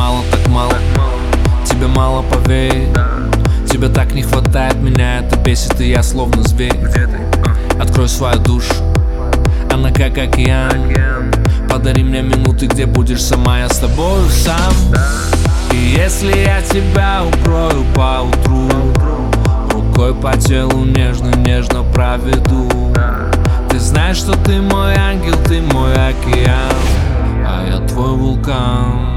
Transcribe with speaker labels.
Speaker 1: мало, так мало. Тебе мало, поверь. Тебе так не хватает, меня это бесит, и я словно зверь. Открой свою душу, она как океан. Подари мне минуты, где будешь сама, я с тобою сам. И если я тебя укрою поутру, рукой по телу нежно-нежно проведу. Ты знаешь, что ты мой ангел, ты мой океан, а я твой вулкан.